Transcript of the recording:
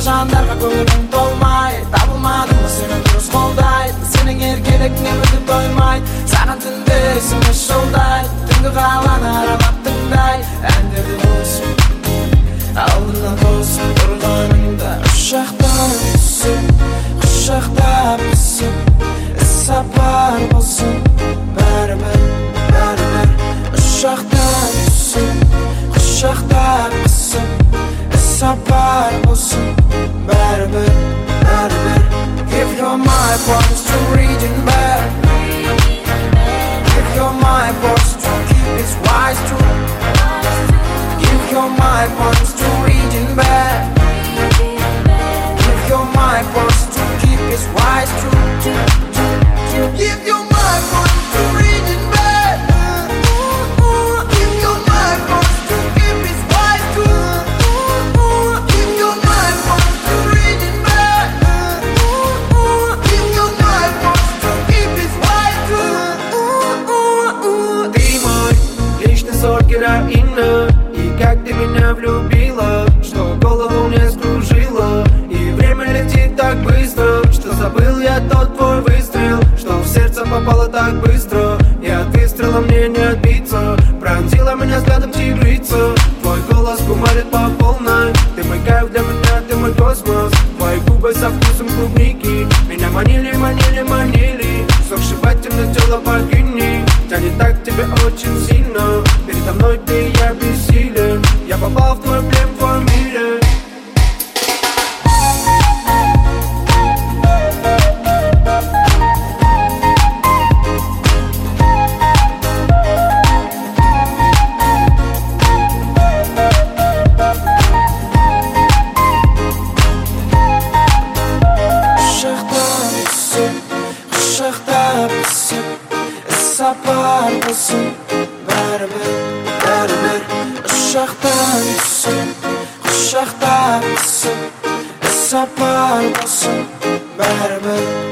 жандарға көңілің толмай, табылмадың ба сені дұрыс қолдайды, сенің еркелігіңе мүлде тоймайды. Саған түнде есіме жолдайды, түнгі қаланы аралап тыңдай әндерді қосып, алдына тосып тұрғаныңда ұшақтан түсіп, құшақтап түсіп, іссапар болсын бәрібір, бәрібір. Ұшақтан түсіп, құшақтап түсіп, іссапар болсын бәрібір, бәрібір. If you're my promise to reading back, if you're my promise to keep its wise true, if you're my promise to reading back, if you're my promise to keep its wise true, if you're my promise to reading back, if you're my promise to keep its wise true, if you're my promise to reading back, if you're my promise to keep its wise true. Ты мой личный сорт героина, и как ты меня влюбила, что голову мне скружило, и время летит так быстро, что забыл я тот твой выстрел, что в сердце попало так быстро, и от выстрела мне не отбиться. Пронзила меня взглядом тигрица, твой голос кумарит по полной. Ты мой кайф для меня, ты мой космос, твои губы со вкусом клубники меня манили, манили, манили. Сокрушительно тело богини тянет так к тебе очень сильно. Передо мной ты, я бессилен, я попал в твой плен, в твоем мире. Құшақтап түсіп, іссапар болсын бәрібір, бәрібір. Ұшақтан түсіп, құшақтап түсіп, іссапар болсын бәрібір.